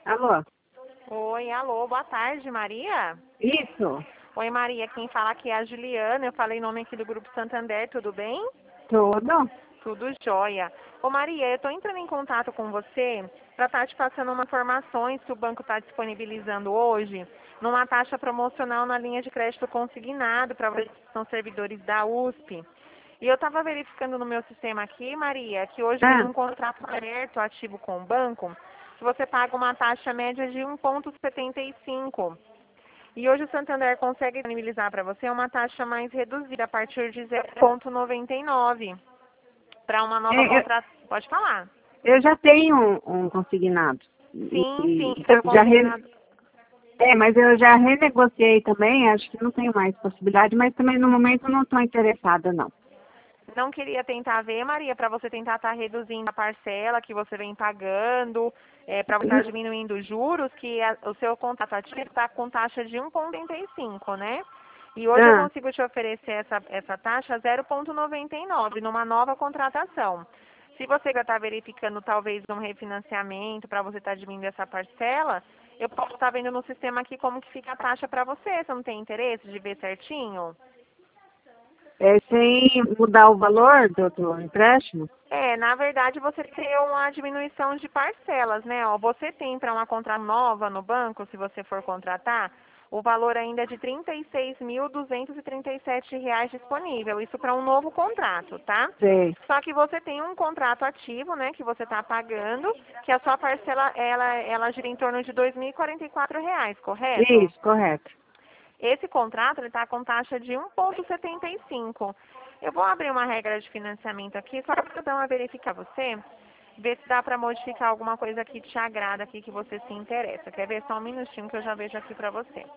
Alô? Oi, alô, boa tarde, Maria. Isso, Oi, Maria, quem fala aqui é a Juliana, eu falei em nome aqui do Grupo Santander, tudo bem? tudo. Tudo jóia. Ô Maria, eu estou entrando em contato com você para estar te passando umas informações que o banco está disponibilizando hoje numa taxa promocional na linha de crédito consignado para vocês que são servidores da USP. E eu estava verificando no meu sistema aqui, Maria, que hoje tem Ah, um contrato aberto ativo com o banco, que você paga uma taxa média de 1,75. E hoje o Santander consegue disponibilizar para você uma taxa mais reduzida, a partir de 0,99 para uma nova é, eu, contratação. Pode falar. eu já tenho um consignado. Sim, sim, E está já consignado. mas eu já renegociei também, acho que não tenho mais possibilidade, mas também no momento não estou interessada, não. Não queria tentar ver, Maria, para você tentar estar reduzindo a parcela que você vem pagando, para você estar diminuindo os juros, que o seu contrato ativo está com taxa de 1,85, né? E hoje eu Ah, consigo te oferecer essa taxa 0,99 numa nova contratação. Se você já está verificando talvez um refinanciamento para você estar diminuindo essa parcela, eu posso estar vendo no sistema aqui como que fica a taxa para você. Você não tem interesse de ver certinho? sem mudar o valor do empréstimo? Na verdade, você tem uma diminuição de parcelas, né? Ó, você tem para uma conta nova no banco, se você for contratar, o valor ainda é de R$ 36.237 disponível. Isso para um novo contrato, tá? Sei. Só que você tem um contrato ativo, né, que você está pagando, que a sua parcela, ela gira em torno de R$ 2.044, correto? Isso, correto. Esse contrato ele está com taxa de 1,75. Eu vou abrir uma regra de financiamento aqui, só para dar uma verificar você, ver se dá para modificar alguma coisa que te agrada aqui, que você se interessa. Quer ver só um minutinho que eu já vejo aqui para você.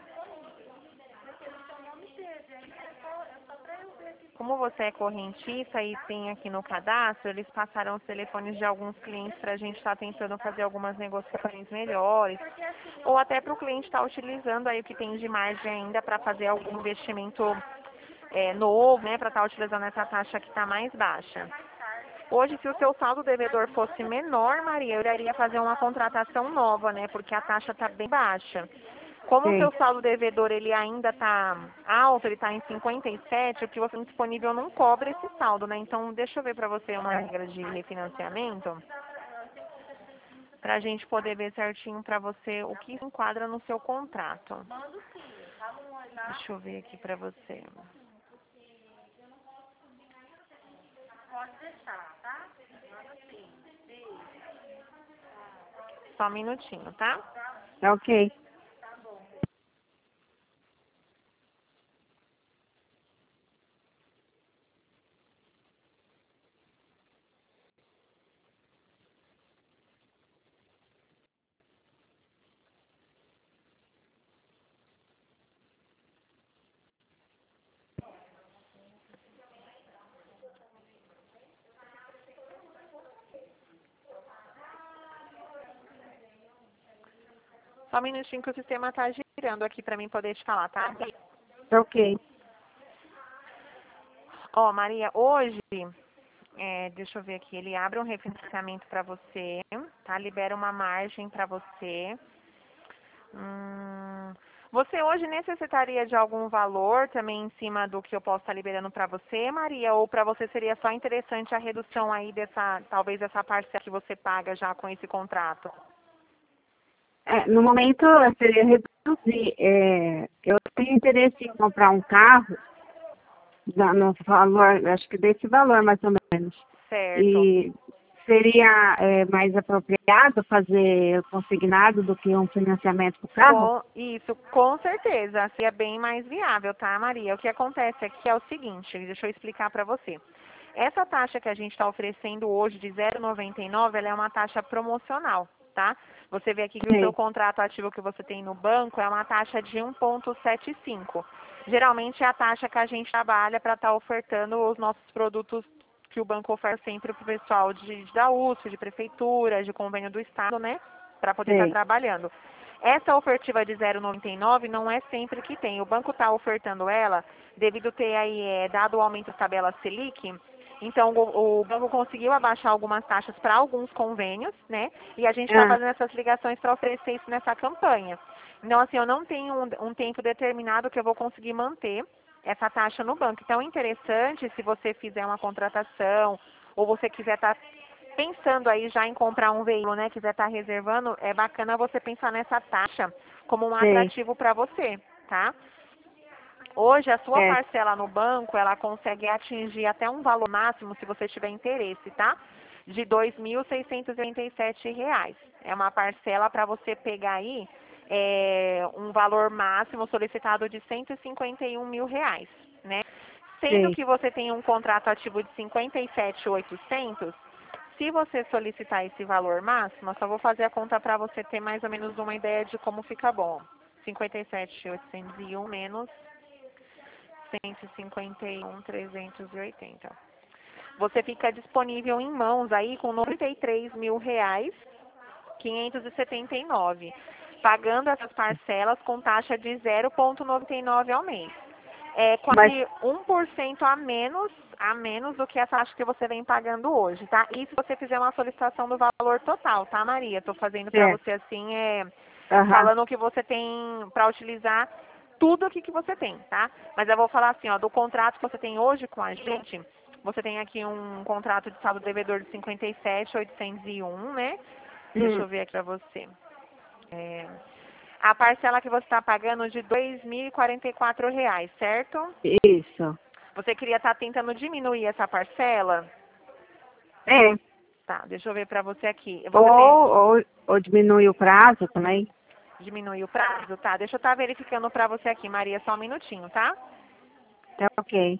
Como você é correntista e tem aqui no cadastro, eles passaram os telefones de alguns clientes para a gente estar tentando fazer algumas negociações melhores, ou até para o cliente estar utilizando aí o que tem de margem ainda para fazer algum investimento novo, né, para estar utilizando essa taxa que está mais baixa. Hoje, se o seu saldo devedor fosse menor, Maria, eu iria fazer uma contratação nova, né, porque a taxa está bem baixa. Como o seu Sei. saldo devedor ele ainda está alto, ele está em 57, o que você tem disponível não cobre esse saldo, né? Então, deixa eu ver para você uma regra de refinanciamento, para a gente poder ver certinho para você o que se enquadra no seu contrato. Deixa eu ver aqui para você. Só um minutinho, tá? Tá ok. Só um minutinho que o sistema está girando aqui para mim poder te falar, tá? Tá ok. Ó, Maria, hoje, deixa eu ver aqui, ele abre um refinanciamento para você, tá? Libera uma margem para você. Você hoje necessitaria de algum valor também em cima do que eu posso estar liberando para você, Maria? Ou para você seria só interessante a redução aí talvez essa parcela que você paga já com esse contrato? No momento, seria reduzir. Eu tenho interesse em comprar um carro, no valor, acho que desse valor mais ou menos. Certo. E seria mais apropriado fazer consignado do que um financiamento para o carro? Isso, com certeza, seria bem mais viável, tá, Maria? O que acontece aqui é o seguinte, deixa eu explicar para você. Essa taxa que a gente está oferecendo hoje de 0,99, ela é uma taxa promocional, tá? Você vê aqui que o seu Sei, contrato ativo que você tem no banco é uma taxa de 1,75. Geralmente é a taxa que a gente trabalha para estar ofertando os nossos produtos que o banco oferece sempre para o pessoal da USP, de prefeitura, de convênio do Estado, né? Para poder estar sei, trabalhando. Essa ofertiva de 0,99 não é sempre que tem. O banco está ofertando ela devido ter aí dado o aumento da tabela Selic Então, o banco conseguiu abaixar algumas taxas para alguns convênios, né? E a gente está fazendo essas ligações para oferecer isso nessa campanha. Então, assim, eu não tenho um tempo determinado que eu vou conseguir manter essa taxa no banco. Então, é interessante, se você fizer uma contratação ou você quiser estar pensando aí já em comprar um veículo, né? Quiser estar reservando, é bacana você pensar nessa taxa como um atrativo para você, tá? Hoje, a sua parcela no banco, ela consegue atingir até um valor máximo, se você tiver interesse, tá? De R$ 2.687. É uma parcela para você pegar aí um valor máximo solicitado de R$ 151 mil, né? Sendo que você tem um contrato ativo de 57.800, se você solicitar esse valor máximo, eu só vou fazer a conta para você ter mais ou menos uma ideia de como fica bom. 57.801 menos 151.380. Você fica disponível em mãos aí com R$ 93.579, pagando essas parcelas com taxa de 0,99 ao mês. É quase 1% a menos do que a taxa que você vem pagando hoje, tá? E se você fizer uma solicitação do valor total, tá, Maria? Estou fazendo para você assim, falando o que você tem para utilizar tudo aqui que você tem, tá? Mas eu vou falar assim, ó, do contrato que você tem hoje com a gente, você tem aqui um contrato de saldo devedor de 57.801, né? Deixa eu ver aqui pra você. A parcela que você está pagando de R$ 2.044, certo? Isso. Você queria estar tentando diminuir essa parcela? Tá, deixa eu ver pra você aqui. Ou diminuir o prazo também. Diminuir o prazo? Tá, deixa eu estar verificando pra você aqui, Maria, só um minutinho, tá? Tá ok.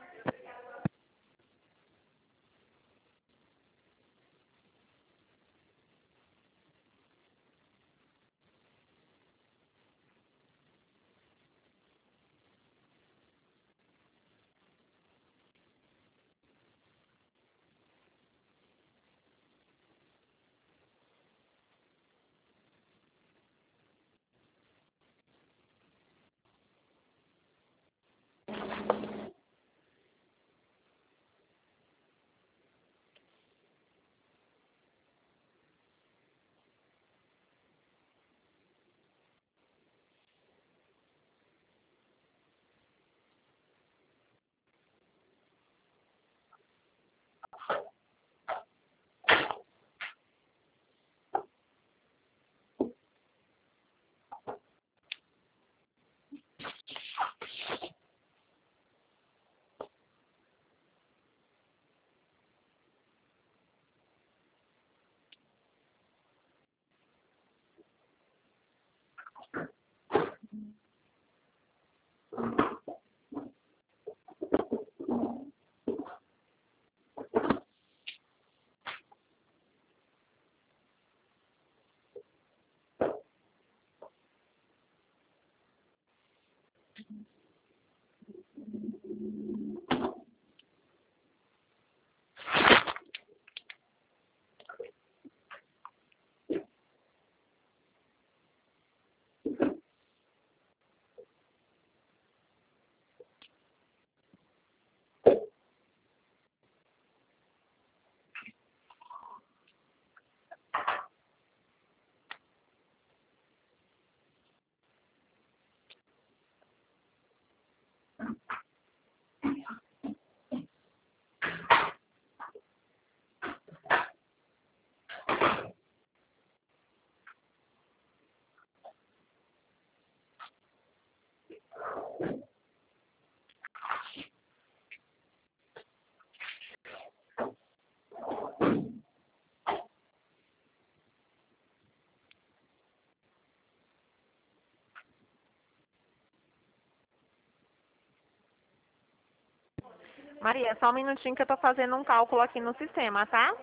Maria, só um minutinho que eu tô fazendo um cálculo aqui no sistema, tá?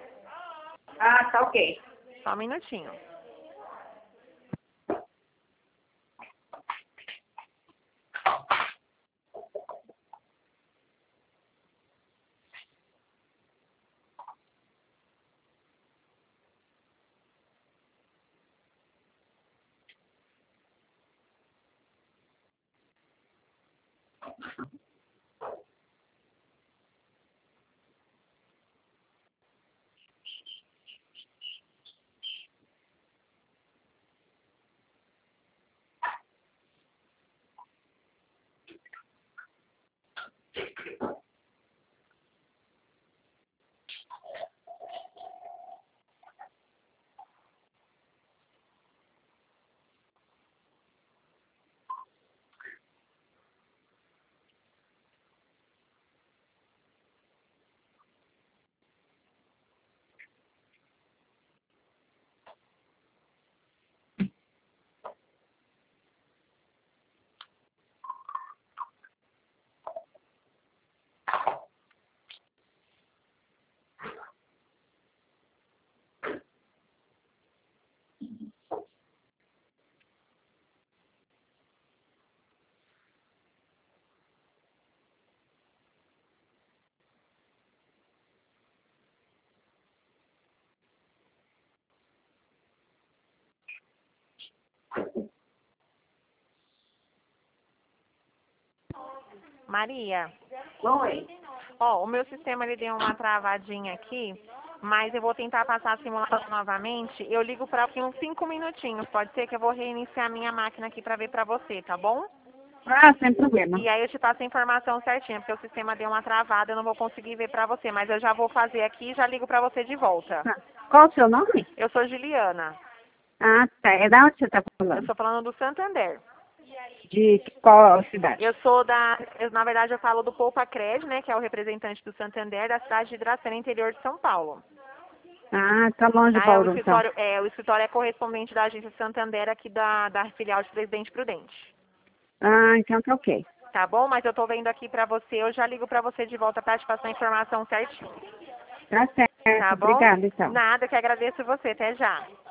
Tá ok. Só um minutinho. Maria, Oi. ó, o meu sistema ele deu uma travadinha aqui, mas eu vou tentar passar a simulação novamente. Eu ligo para aqui uns 5 minutinhos. Pode ser que eu vou reiniciar minha máquina aqui para ver para você, tá bom? Ah, sem problema. E aí eu te passo a informação certinha, porque o sistema deu uma travada, eu não vou conseguir ver para você, mas eu já vou fazer aqui e já ligo para você de volta. Tá. Qual o seu nome? Eu sou Juliana. Ah, tá. É da onde você está Eu falando? estou falando do Santander. De qual cidade? Eu na verdade eu falo do Poupa Cred, né, que é o representante do Santander da cidade de Dracena, interior de São Paulo. Ah, tá longe de Tá, Bauru, então. o escritório é correspondente da agência Santander aqui da filial de Presidente Prudente. Ah, então tá ok. Tá bom? Mas eu tô vendo aqui pra você, eu já ligo pra você de volta pra te passar a informação certinho. Tá certo. Tá bom? Obrigada, então. Nada, que agradeço você. Até já.